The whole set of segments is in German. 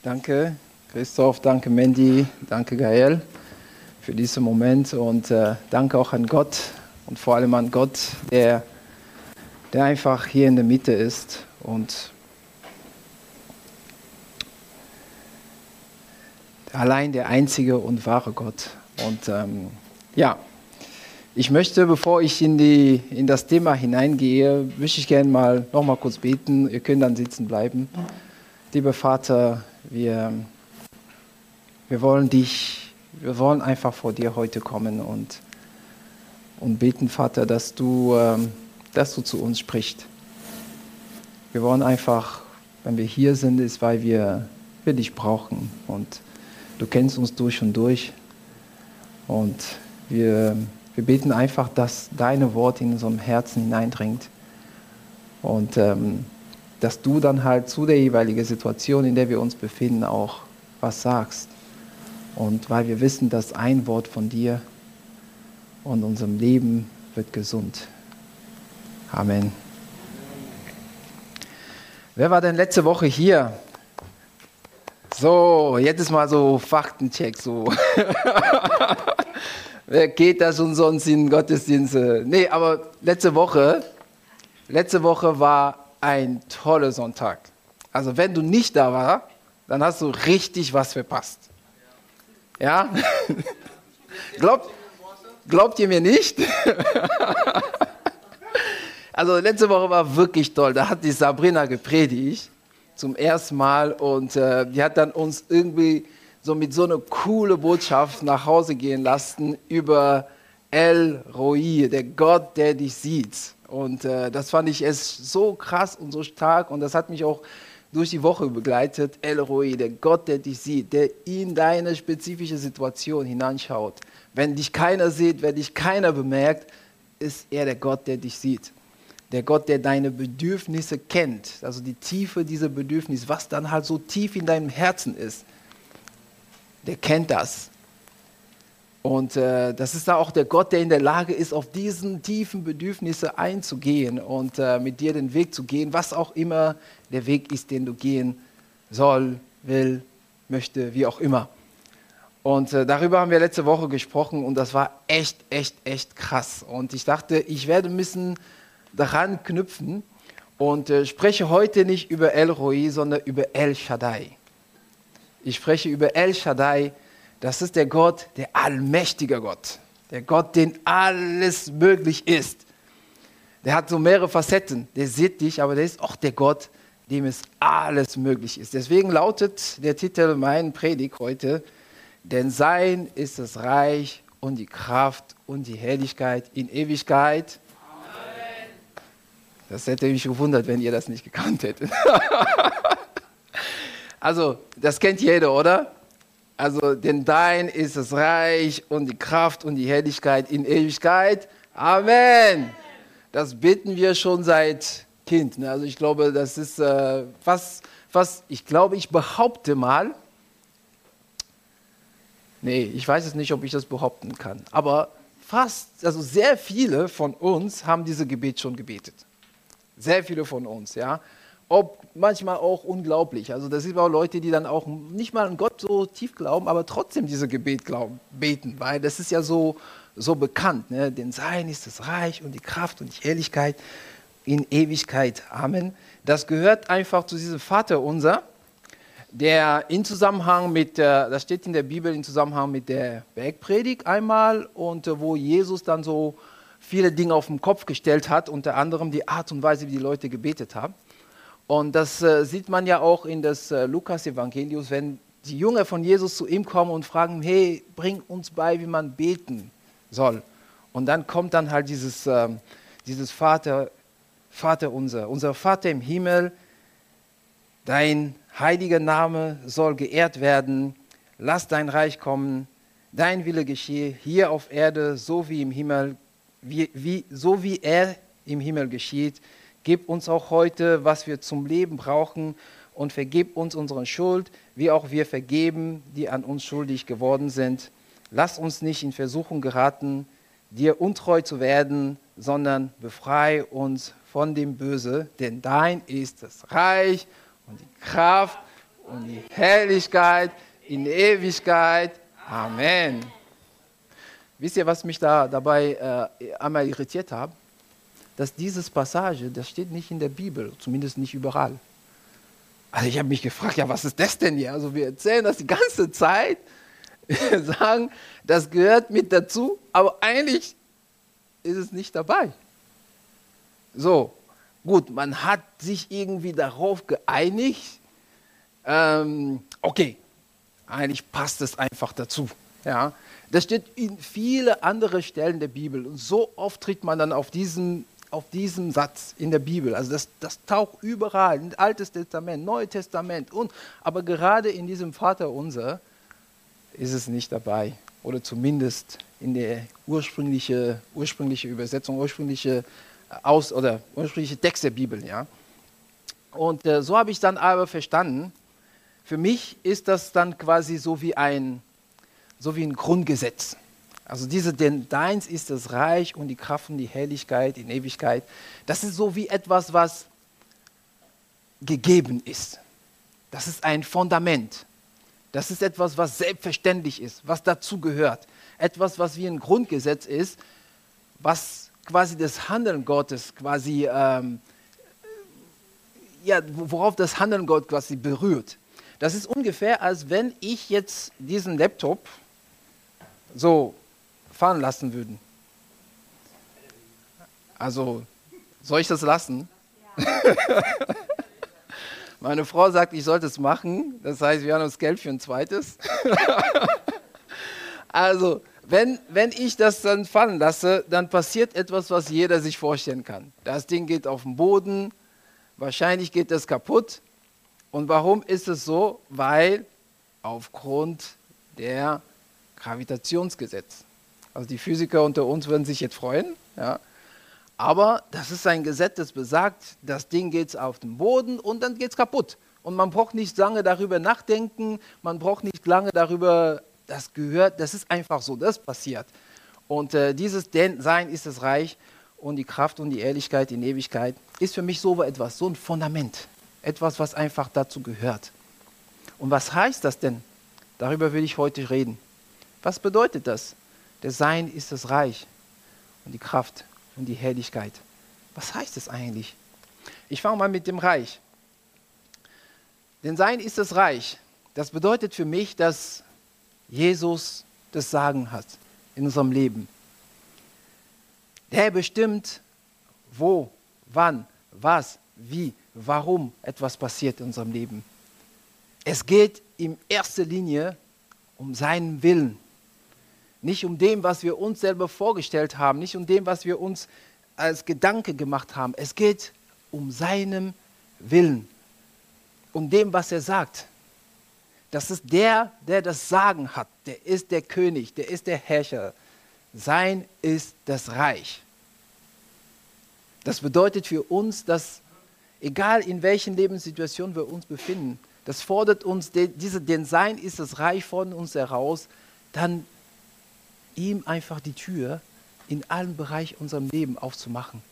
Danke, Christoph, danke, Mandy, danke, Gael, für diesen Moment und danke auch an Gott und vor allem an Gott, der einfach hier in der Mitte ist und allein der einzige und wahre Gott. Und ich möchte, bevor ich in das Thema hineingehe, möchte ich gerne noch mal kurz beten. Ihr könnt dann sitzen bleiben. Lieber Vater, wir wollen einfach vor dir heute kommen und beten, Vater, dass du zu uns sprichst. Wir wollen einfach, wenn wir hier sind, ist, weil wir dich brauchen und du kennst uns durch und durch und wir beten einfach, dass deine Worte in unserem Herzen hineindringt und dass du dann halt zu der jeweiligen Situation, in der wir uns befinden, auch was sagst. Und weil wir wissen, dass ein Wort von dir und unserem Leben wird gesund. Amen. Wer war denn letzte Woche hier? So, jetzt ist mal so Faktencheck. So. Wer geht das und sonst in Gottesdienste? Nee, aber letzte Woche war ein toller Sonntag. Also wenn du nicht da warst, dann hast du richtig was verpasst. Ja? Glaubt ihr mir nicht? Also letzte Woche war wirklich toll. Da hat die Sabrina gepredigt zum ersten Mal und die hat dann uns irgendwie so mit so einer coolen Botschaft nach Hause gehen lassen über El Roi, der Gott, der dich sieht. Und das fand ich so krass und so stark und das hat mich auch durch die Woche begleitet. El Roi, der Gott, der dich sieht, der in deine spezifische Situation hineinschaut. Wenn dich keiner sieht, wenn dich keiner bemerkt, ist er der Gott, der dich sieht. Der Gott, der deine Bedürfnisse kennt, also die Tiefe dieser Bedürfnisse, was dann halt so tief in deinem Herzen ist, der kennt das. Und das ist da auch der Gott, der in der Lage ist, auf diesen tiefen Bedürfnisse einzugehen und mit dir den Weg zu gehen, was auch immer der Weg ist, den du gehen soll, will, möchte, wie auch immer. Und darüber haben wir letzte Woche gesprochen und das war echt krass. Und ich dachte, ich werde ein bisschen daran knüpfen und spreche heute nicht über El Roi, sondern über El Shaddai. Ich spreche über El Shaddai. Das ist der Gott, der allmächtige Gott. Der Gott, den alles möglich ist. Der hat so mehrere Facetten. Der sieht dich, aber der ist auch der Gott, dem es alles möglich ist. Deswegen lautet der Titel meiner Predigt heute, denn sein ist das Reich und die Kraft und die Herrlichkeit in Ewigkeit. Amen. Das hätte mich gewundert, wenn ihr das nicht gekannt hättet. Also, das kennt jeder, oder? Also, denn dein ist das Reich und die Kraft und die Herrlichkeit in Ewigkeit. Amen. Das beten wir schon seit Kind. Ne? Also ich glaube, das ist ich behaupte mal, ich weiß es nicht, ob ich das behaupten kann, aber sehr viele von uns haben dieses Gebet schon gebetet. Sehr viele von uns, ja. Ob manchmal auch unglaublich. Also das sind auch Leute, die dann auch nicht mal an Gott so tief glauben, aber trotzdem dieses Gebet beten, weil das ist ja so bekannt. Ne? Denn sein ist das Reich und die Kraft und die Herrlichkeit in Ewigkeit. Amen. Das gehört einfach zu diesem Vaterunser, der in Zusammenhang mit, das steht in der Bibel, in Zusammenhang mit der Bergpredigt einmal und wo Jesus dann so viele Dinge auf den Kopf gestellt hat, unter anderem die Art und Weise, wie die Leute gebetet haben. Und das sieht man ja auch in das Lukas-Evangelium, wenn die Jünger von Jesus zu ihm kommen und fragen, hey, bring uns bei, wie man beten soll. Und dann kommt dann halt dieses Vater unser. Unser Vater im Himmel, dein heiliger Name soll geehrt werden, lass dein Reich kommen, dein Wille geschehe hier auf Erde, so wie im Himmel, so wie er im Himmel geschieht. Gib uns auch heute, was wir zum Leben brauchen und vergib uns unsere Schuld, wie auch wir vergeben, die an uns schuldig geworden sind. Lass uns nicht in Versuchung geraten, dir untreu zu werden, sondern befreie uns von dem Böse, denn dein ist das Reich und die Kraft und die Herrlichkeit in Ewigkeit. Amen. Wisst ihr, was mich dabei einmal irritiert hat? Dass dieses Passage, das steht nicht in der Bibel, zumindest nicht überall. Also ich habe mich gefragt, ja, was ist das denn hier? Also wir erzählen das die ganze Zeit, wir sagen, das gehört mit dazu, aber eigentlich ist es nicht dabei. So, gut, man hat sich irgendwie darauf geeinigt, okay, eigentlich passt es einfach dazu. Ja? Das steht in viele andere Stellen der Bibel und so oft tritt man dann auf diesen Satz in der Bibel. Also das taucht überall, im Altes Testament, Neues Testament, aber gerade in diesem Vaterunser ist es nicht dabei. Oder zumindest in der ursprüngliche Übersetzung, ursprüngliche Text der Bibel. Ja? Und so habe ich dann aber verstanden, für mich ist das dann quasi so wie ein Grundgesetz. Also denn deins ist das Reich und die Kraft und die Herrlichkeit in Ewigkeit. Das ist so wie etwas, was gegeben ist. Das ist ein Fundament. Das ist etwas, was selbstverständlich ist, was dazu gehört. Etwas, was wie ein Grundgesetz ist, was quasi das Handeln Gottes quasi, worauf das Handeln Gott quasi berührt. Das ist ungefähr, als wenn ich jetzt diesen Laptop so fahren lassen würde. Also, soll ich das lassen? Ja. Meine Frau sagt, ich sollte es machen. Das heißt, wir haben uns Geld für ein zweites. Also, wenn ich das dann fallen lasse, dann passiert etwas, was jeder sich vorstellen kann. Das Ding geht auf den Boden, wahrscheinlich geht das kaputt. Und warum ist es so? Weil aufgrund der Gravitationsgesetz. Also die Physiker unter uns würden sich jetzt freuen. Ja. Aber das ist ein Gesetz, das besagt, das Ding geht auf den Boden und dann geht es kaputt. Und man braucht nicht lange darüber nachdenken, man braucht nicht lange darüber, das ist einfach so, das passiert. Und dieses Sein ist das Reich und die Kraft und die Ehrlichkeit in Ewigkeit ist für mich so etwas, so ein Fundament. Etwas, was einfach dazu gehört. Und was heißt das denn? Darüber will ich heute reden. Was bedeutet das? Der Sein ist das Reich und die Kraft und die Herrlichkeit. Was heißt es eigentlich? Ich fange mal mit dem Reich. Denn Sein ist das Reich. Das bedeutet für mich, dass Jesus das Sagen hat in unserem Leben. Der bestimmt, wo, wann, was, wie, warum etwas passiert in unserem Leben. Es geht in erster Linie um seinen Willen. Nicht um dem, was wir uns selber vorgestellt haben, nicht um dem, was wir uns als Gedanke gemacht haben. Es geht um seinen Willen, um dem, was er sagt. Das ist der das Sagen hat. Der ist der König, der ist der Herrscher. Sein ist das Reich. Das bedeutet für uns, dass egal in welchen Lebenssituationen wir uns befinden, das fordert uns, denn Sein ist das Reich, fordert uns heraus, dann ihm einfach die Tür in allen Bereichen unserem Leben aufzumachen.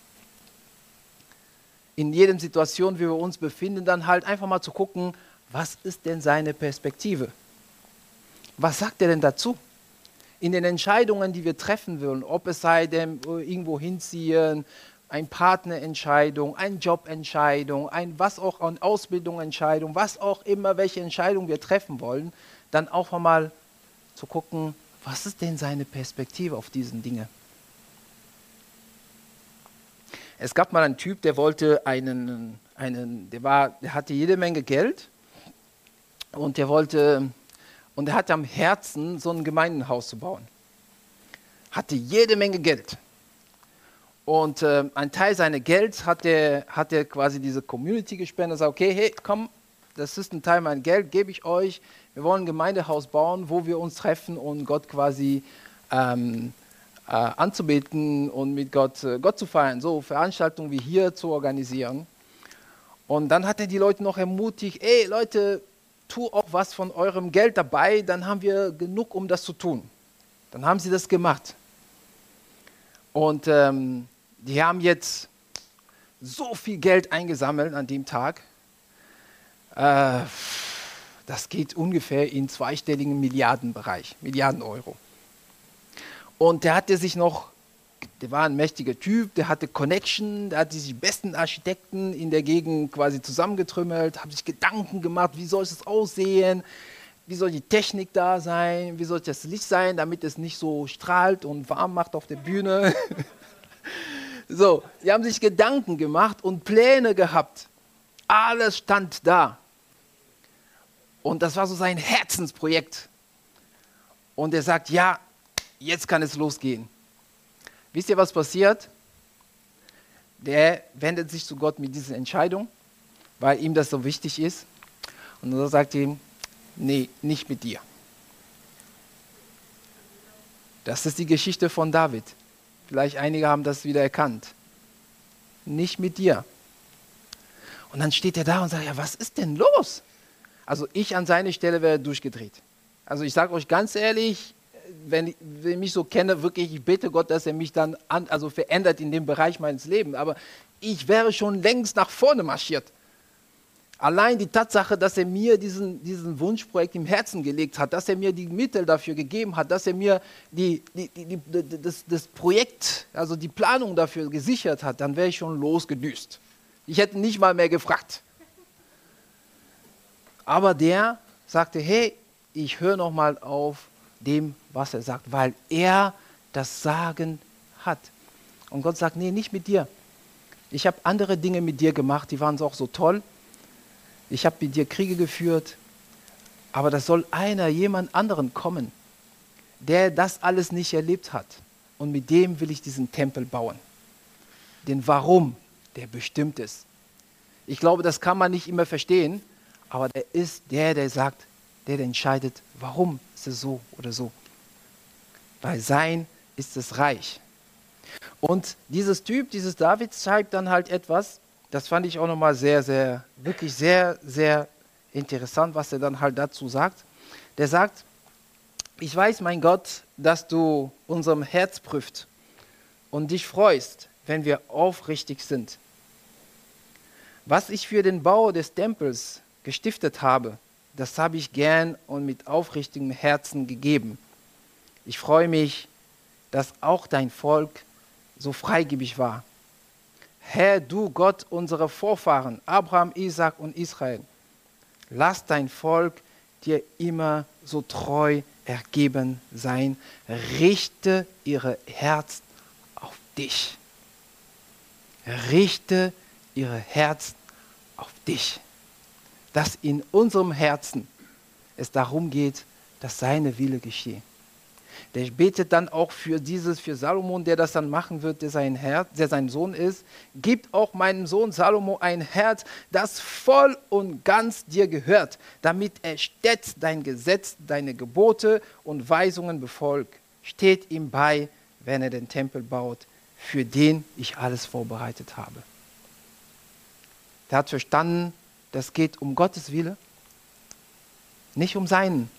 In jeder Situation, wie wir uns befinden, dann halt einfach mal zu gucken, was ist denn seine Perspektive? Was sagt er denn dazu? In den Entscheidungen, die wir treffen wollen, ob es sei denn irgendwo hinziehen, eine Partnerentscheidung, eine Jobentscheidung, eine Ausbildungsentscheidung, was auch immer, welche Entscheidung wir treffen wollen, dann auch mal zu gucken, was ist denn seine Perspektive auf diesen Dinge? Es gab mal einen Typ, der wollte der hatte jede Menge Geld und er hatte am Herzen, so ein Gemeindehaus zu bauen. Hatte jede Menge Geld. Und ein Teil seines Gelds hat er quasi diese Community gespendet und sagt, okay, hey, komm, das ist ein Teil mein Geld, gebe ich euch. Wir wollen ein Gemeindehaus bauen, wo wir uns treffen und Gott quasi anzubeten und mit Gott zu feiern, so Veranstaltungen wie hier zu organisieren. Und dann hat er die Leute noch ermutigt, ey Leute, tu auch was von eurem Geld dabei, dann haben wir genug, um das zu tun. Dann haben sie das gemacht. Und die haben jetzt so viel Geld eingesammelt an dem Tag. Das geht ungefähr in zweistelligen Milliardenbereich, Milliarden Euro. Und der war ein mächtiger Typ, der hatte Connection, der hat die besten Architekten in der Gegend quasi zusammengetrümmelt, haben sich Gedanken gemacht, wie soll es aussehen, wie soll die Technik da sein, wie soll das Licht sein, damit es nicht so strahlt und warm macht auf der Bühne. So, die haben sich Gedanken gemacht und Pläne gehabt. Alles stand da. Und das war so sein Herzensprojekt. Und er sagt, ja, jetzt kann es losgehen. Wisst ihr, was passiert? Der wendet sich zu Gott mit dieser Entscheidung, weil ihm das so wichtig ist. Und dann sagt er ihm, nee, nicht mit dir. Das ist die Geschichte von David. Vielleicht einige haben das wieder erkannt. Nicht mit dir. Und dann steht er da und sagt, ja, was ist denn los? Also ich an seiner Stelle wäre durchgedreht. Also ich sage euch ganz ehrlich, wenn ich mich so kenne, wirklich, ich bete Gott, dass er mich dann verändert in dem Bereich meines Lebens. Aber ich wäre schon längst nach vorne marschiert. Allein die Tatsache, dass er mir diesen Wunschprojekt im Herzen gelegt hat, dass er mir die Mittel dafür gegeben hat, dass er mir das Projekt, also die Planung dafür gesichert hat, dann wäre ich schon losgedüst. Ich hätte nicht mal mehr gefragt. Aber der sagte, hey, ich höre noch mal auf dem, was er sagt, weil er das Sagen hat. Und Gott sagt, nee, nicht mit dir. Ich habe andere Dinge mit dir gemacht, die waren auch so toll. Ich habe mit dir Kriege geführt, aber das soll jemand anderen kommen, der das alles nicht erlebt hat. Und mit dem will ich diesen Tempel bauen. Den Warum, der bestimmt ist. Ich glaube, das kann man nicht immer verstehen, aber der ist der sagt, der entscheidet, warum ist es so oder so. Weil sein ist das Reich. Und dieses David schreibt dann halt etwas, das fand ich auch nochmal wirklich sehr, sehr interessant, was er dann halt dazu sagt. Der sagt, ich weiß, mein Gott, dass du unserem Herz prüfst und dich freust, wenn wir aufrichtig sind. Was ich für den Bau des Tempels gestiftet habe, das habe ich gern und mit aufrichtigem Herzen gegeben. Ich freue mich, dass auch dein Volk so freigebig war. Herr, du Gott unserer Vorfahren, Abraham, Isaak und Israel, lass dein Volk dir immer so treu ergeben sein. Richte ihre Herzen auf dich. Richte ihre Herzen auf dich. Dass in unserem Herzen es darum geht, dass seine Wille geschehe. Der betet dann auch für Salomon, der das dann machen wird, der sein Sohn ist. Gib auch meinem Sohn Salomo ein Herz, das voll und ganz dir gehört, damit er stets dein Gesetz, deine Gebote und Weisungen befolgt. Steht ihm bei, wenn er den Tempel baut, für den ich alles vorbereitet habe. Der hat verstanden, das geht um Gottes Wille, nicht um seinen.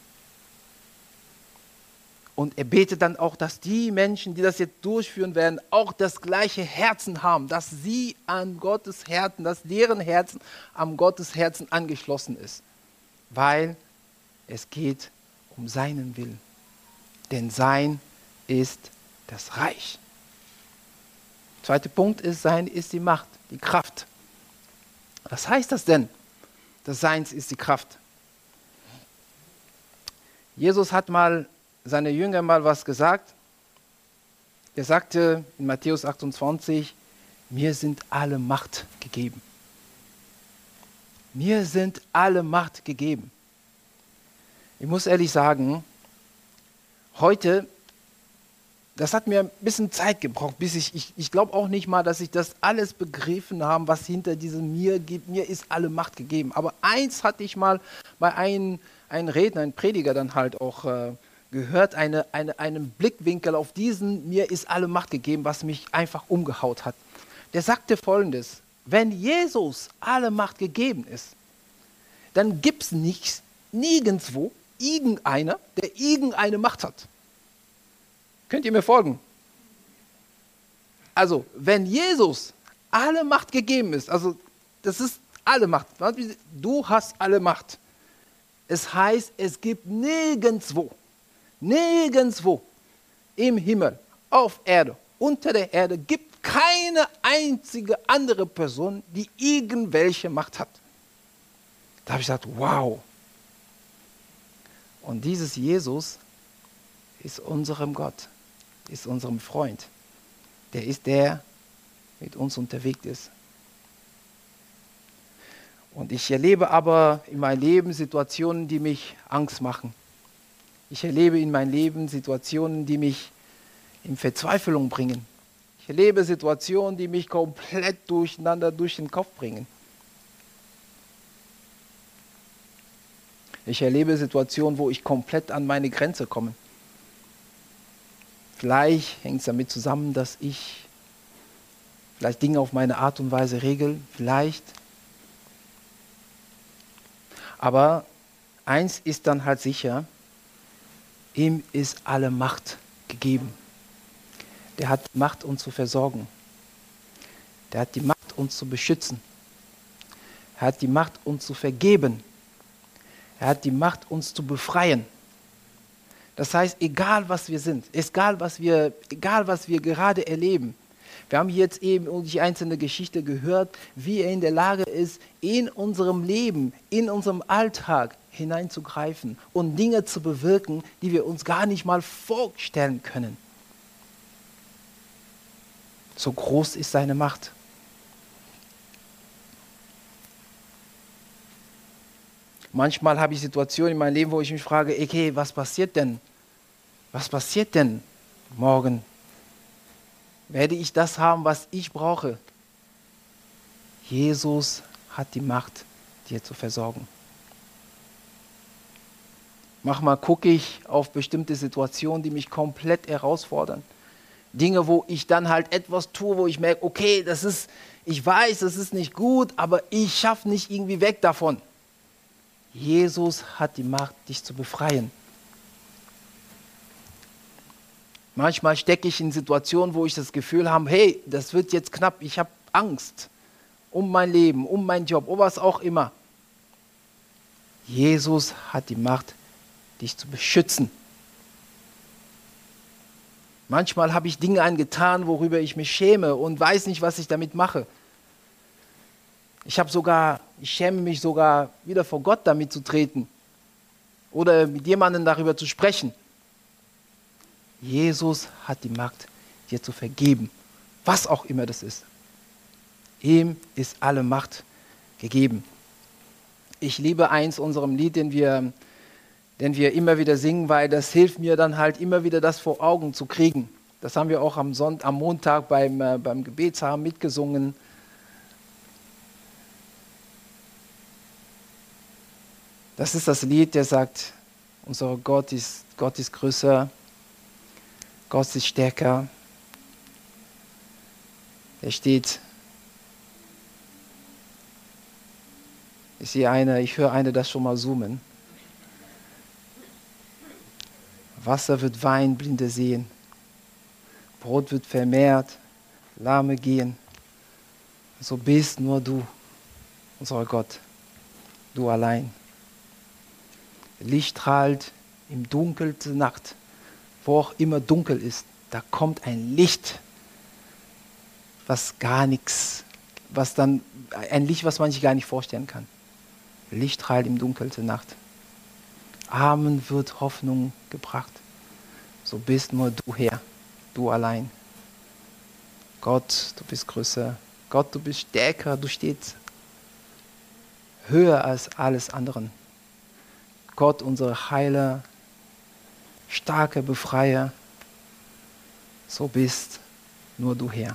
Und er betet dann auch, dass die Menschen, die das jetzt durchführen werden, auch das gleiche Herzen haben, dass sie an Gottes Herzen, dass deren Herzen am Gottes Herzen angeschlossen ist. Weil es geht um seinen Willen. Denn sein ist das Reich. Zweiter Punkt ist, sein ist die Macht, die Kraft. Was heißt das denn? Das Seins ist die Kraft. Jesus hat seine Jünger mal was gesagt. Er sagte in Matthäus 28, mir sind alle Macht gegeben. Mir sind alle Macht gegeben. Ich muss ehrlich sagen, heute, das hat mir ein bisschen Zeit gebraucht, bis ich glaube auch nicht mal, dass ich das alles begriffen habe, was hinter diesem mir gibt. Mir ist alle Macht gegeben. Aber eins hatte ich mal bei einem Redner, einem Prediger dann halt auch gehört, einen Blickwinkel auf diesen, mir ist alle Macht gegeben, was mich einfach umgehaut hat. Der sagte Folgendes, wenn Jesus alle Macht gegeben ist, dann gibt es nirgendwo irgendeiner, der irgendeine Macht hat. Könnt ihr mir folgen? Also, wenn Jesus alle Macht gegeben ist, also das ist alle Macht, du hast alle Macht. Es heißt, es gibt nirgendwo im Himmel, auf Erde, unter der Erde, gibt keine einzige andere Person, die irgendwelche Macht hat. Da habe ich gesagt, wow. Und dieses Jesus ist unserem Gott, ist unserem Freund. Der ist der, mit uns unterwegs ist. Und ich erlebe aber in meinem Leben Situationen, die mich Angst machen. Ich erlebe in meinem Leben Situationen, die mich in Verzweiflung bringen. Ich erlebe Situationen, die mich komplett durcheinander durch den Kopf bringen. Ich erlebe Situationen, wo ich komplett an meine Grenze komme. Vielleicht hängt es damit zusammen, dass ich vielleicht Dinge auf meine Art und Weise regel, vielleicht. Aber eins ist dann halt sicher, ihm ist alle Macht gegeben. Der hat die Macht, uns zu versorgen. Der hat die Macht, uns zu beschützen. Er hat die Macht, uns zu vergeben. Er hat die Macht, uns zu befreien. Das heißt, egal was wir sind, egal was wir gerade erleben, wir haben jetzt eben die einzelne Geschichte gehört, wie er in der Lage ist, in unserem Leben, in unserem Alltag hineinzugreifen und Dinge zu bewirken, die wir uns gar nicht mal vorstellen können. So groß ist seine Macht. Manchmal habe ich Situationen in meinem Leben, wo ich mich frage, okay, was passiert denn? Was passiert denn morgen? Werde ich das haben, was ich brauche? Jesus hat die Macht, dir zu versorgen. Manchmal gucke ich auf bestimmte Situationen, die mich komplett herausfordern. Dinge, wo ich dann halt etwas tue, wo ich merke, okay, ich weiß, das ist nicht gut, aber ich schaffe nicht irgendwie weg davon. Jesus hat die Macht, dich zu befreien. Manchmal stecke ich in Situationen, wo ich das Gefühl habe, hey, das wird jetzt knapp, ich habe Angst um mein Leben, um meinen Job, um was auch immer. Jesus hat die Macht, dich zu beschützen. Manchmal habe ich Dinge angetan, worüber ich mich schäme und weiß nicht, was ich damit mache. Ich schäme mich sogar, wieder vor Gott damit zu treten oder mit jemandem darüber zu sprechen. Jesus hat die Macht, dir zu vergeben, was auch immer das ist. Ihm ist alle Macht gegeben. Ich liebe eins unserem Lied, den wir immer wieder singen, weil das hilft mir dann halt immer wieder, das vor Augen zu kriegen. Das haben wir auch am Montag beim Gebetsabend mitgesungen. Das ist das Lied, der sagt, unser Gott ist größer, Gott ist stärker. Der steht, ich höre eine das schon mal zoomen. Wasser wird Wein, Blinde sehen. Brot wird vermehrt, Lahme gehen. So bist nur du, unser Gott, du allein. Licht strahlt im dunkelsten Nacht, wo auch immer dunkel ist, da kommt ein Licht, ein Licht, was man sich gar nicht vorstellen kann. Licht strahlt im dunkelsten Nacht. Armen wird Hoffnung gebracht. So bist nur du Herr, du allein. Gott, du bist größer. Gott, du bist stärker, du stehst höher als alles anderen. Gott, unser Heiler, starker Befreier, so bist nur du Herr.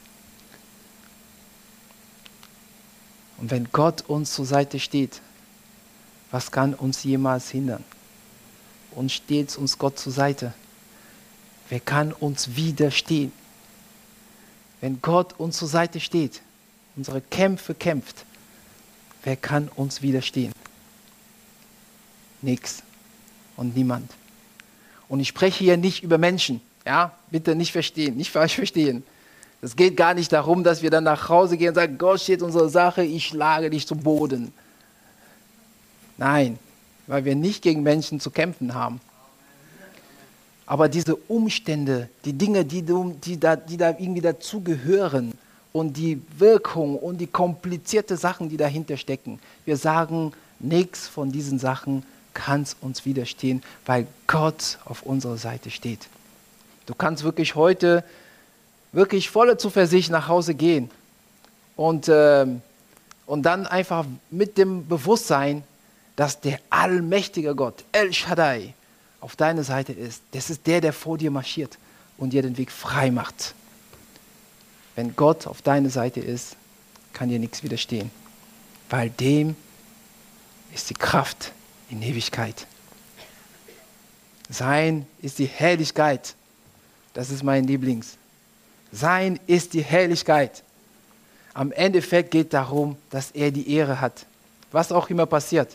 Und wenn Gott uns zur Seite steht, was kann uns jemals hindern? Und steht uns Gott zur Seite, wer kann uns widerstehen? Wenn Gott uns zur Seite steht, unsere Kämpfe kämpft, wer kann uns widerstehen? Nix und niemand. Und ich spreche hier nicht über Menschen, ja, bitte nicht verstehen, nicht falsch verstehen. Es geht gar nicht darum, dass wir dann nach Hause gehen und sagen, Gott steht unsere Sache, ich schlage dich zu Boden. Nein, weil wir nicht gegen Menschen zu kämpfen haben. Aber diese Umstände, die Dinge, die da irgendwie dazugehören und die Wirkung und die komplizierten Sachen, die dahinter stecken, wir sagen, nichts von diesen Sachen kann uns widerstehen, weil Gott auf unserer Seite steht. Du kannst wirklich heute wirklich voller Zuversicht nach Hause gehen und dann einfach mit dem Bewusstsein, dass der allmächtige Gott, El Shaddai, auf deiner Seite ist. Das ist der vor dir marschiert und dir den Weg frei macht. Wenn Gott auf deiner Seite ist, kann dir nichts widerstehen, weil dem ist die Kraft in Ewigkeit. Sein ist die Herrlichkeit. Das ist mein Lieblings. Sein ist die Herrlichkeit. Am Endeffekt geht es darum, dass er die Ehre hat. Was auch immer passiert.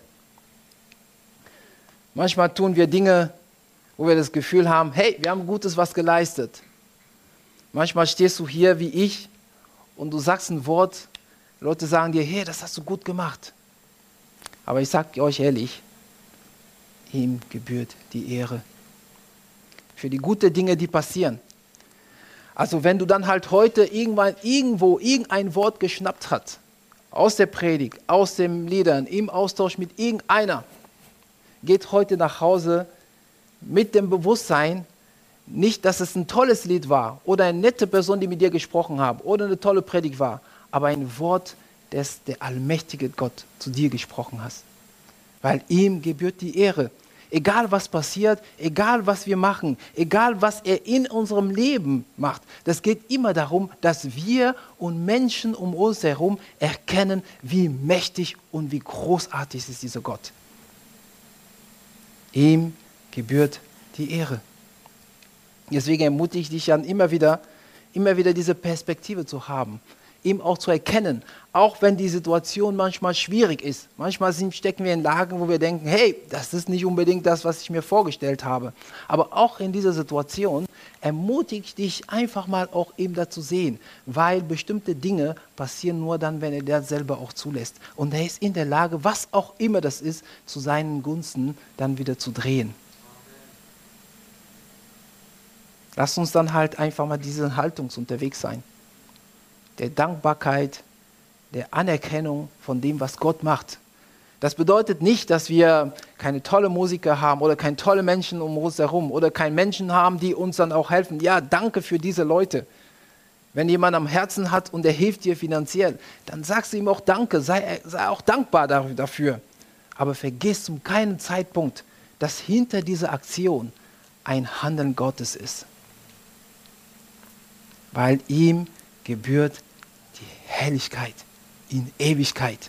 Manchmal tun wir Dinge, wo wir das Gefühl haben, hey, wir haben Gutes was geleistet. Manchmal stehst du hier wie ich und du sagst ein Wort, Leute sagen dir, hey, das hast du gut gemacht. Aber ich sage euch ehrlich, ihm gebührt die Ehre. Für die guten Dinge, die passieren. Also wenn du dann halt heute irgendwo irgendein Wort geschnappt hast, aus der Predigt, aus den Liedern, im Austausch mit irgendeiner, geht heute nach Hause mit dem Bewusstsein, nicht, dass es ein tolles Lied war oder eine nette Person, die mit dir gesprochen hat oder eine tolle Predigt war, aber ein Wort, das der allmächtige Gott zu dir gesprochen hat. Weil ihm gebührt die Ehre. Egal was passiert, egal was wir machen, egal was er in unserem Leben macht, das geht immer darum, dass wir und Menschen um uns herum erkennen, wie mächtig und wie großartig ist dieser Gott. Ihm gebührt die Ehre. Deswegen ermutige ich dich dann immer wieder diese Perspektive zu haben, ihm auch zu erkennen, auch wenn die Situation manchmal schwierig ist. Manchmal stecken wir in Lagen, wo wir denken, hey, das ist nicht unbedingt das, was ich mir vorgestellt habe. Aber auch in dieser Situation ermutige ich dich einfach mal auch eben dazu sehen, weil bestimmte Dinge passieren nur dann, wenn er das selber auch zulässt. Und er ist in der Lage, was auch immer das ist, zu seinen Gunsten dann wieder zu drehen. Lass uns dann halt einfach mal diese Haltung unterwegs sein. Der Dankbarkeit, der Anerkennung von dem, was Gott macht. Das bedeutet nicht, dass wir keine tolle Musiker haben oder keine tolle Menschen um uns herum oder keine Menschen haben, die uns dann auch helfen. Ja, danke für diese Leute. Wenn jemand am Herzen hat und er hilft dir finanziell, dann sagst du ihm auch Danke, sei auch dankbar dafür. Aber vergiss zu keinem Zeitpunkt, dass hinter dieser Aktion ein Handeln Gottes ist. Weil ihm gebührt die Herrlichkeit in Ewigkeit.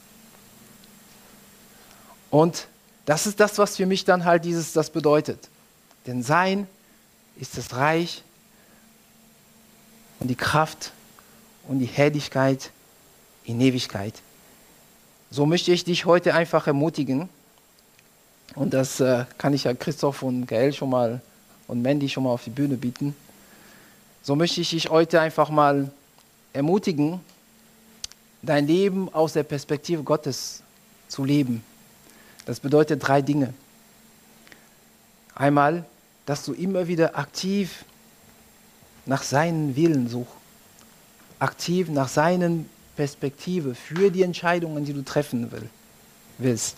Und das ist das, was für mich dann halt das bedeutet. Denn sein ist das Reich und die Kraft und die Herrlichkeit in Ewigkeit. So möchte ich dich heute einfach ermutigen. Und das kann ich ja Christoph und Gael schon mal und Mandy schon mal auf die Bühne bieten. So möchte ich dich heute einfach mal ermutigen, dein Leben aus der Perspektive Gottes zu leben. Das bedeutet 3 Dinge. Einmal, dass du immer wieder aktiv nach seinen Willen suchst, aktiv nach seinen Perspektive für die Entscheidungen, die du treffen willst.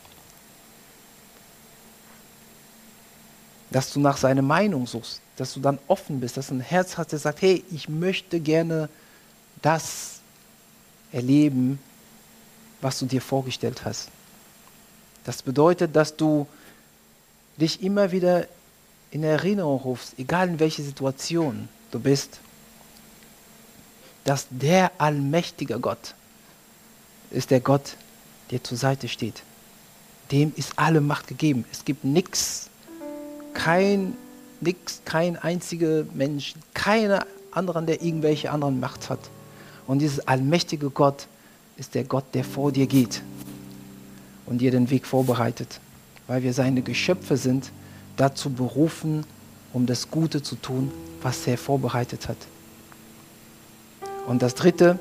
Dass du nach seiner Meinung suchst, dass du dann offen bist, dass du ein Herz hast, das sagt, hey, ich möchte gerne das erleben, was du dir vorgestellt hast. Das bedeutet, dass du dich immer wieder in Erinnerung rufst, egal in welcher Situation du bist, dass der allmächtige Gott ist der Gott, der zur Seite steht. Dem ist alle Macht gegeben. Es gibt nichts, kein einziger Mensch, keiner anderen, der irgendwelche anderen Macht hat. Und dieser allmächtige Gott ist der Gott, der vor dir geht und dir den Weg vorbereitet, weil wir seine Geschöpfe sind, dazu berufen, um das Gute zu tun, was er vorbereitet hat. Und das Dritte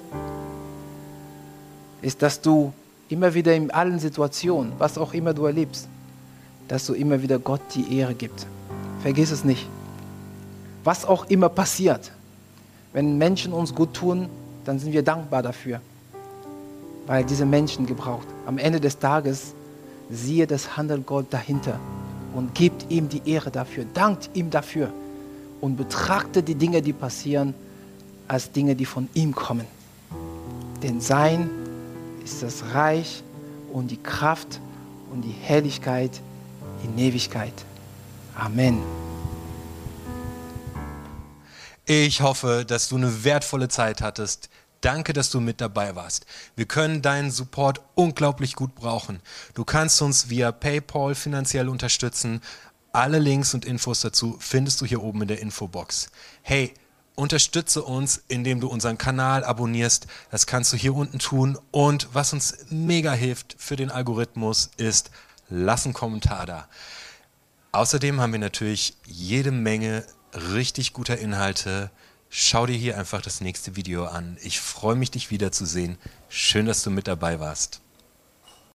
ist, dass du immer wieder in allen Situationen, was auch immer du erlebst, dass du immer wieder Gott die Ehre gibst. Vergiss es nicht. Was auch immer passiert, wenn Menschen uns gut tun, dann sind wir dankbar dafür, weil diese Menschen gebraucht. Am Ende des Tages siehe das Handeln Gott dahinter und gebt ihm die Ehre dafür, dankt ihm dafür und betrachte die Dinge, die passieren, als Dinge, die von ihm kommen. Denn sein ist das Reich und die Kraft und die Herrlichkeit in Ewigkeit. Amen. Ich hoffe, dass du eine wertvolle Zeit hattest. Danke, dass du mit dabei warst. Wir können deinen Support unglaublich gut brauchen. Du kannst uns via PayPal finanziell unterstützen. Alle Links und Infos dazu findest du hier oben in der Infobox. Hey, unterstütze uns, indem du unseren Kanal abonnierst. Das kannst du hier unten tun. Und was uns mega hilft für den Algorithmus ist, lass einen Kommentar da. Außerdem haben wir natürlich jede Menge richtig guter Inhalte. Schau dir hier einfach das nächste Video an. Ich freue mich, dich wiederzusehen. Schön, dass du mit dabei warst.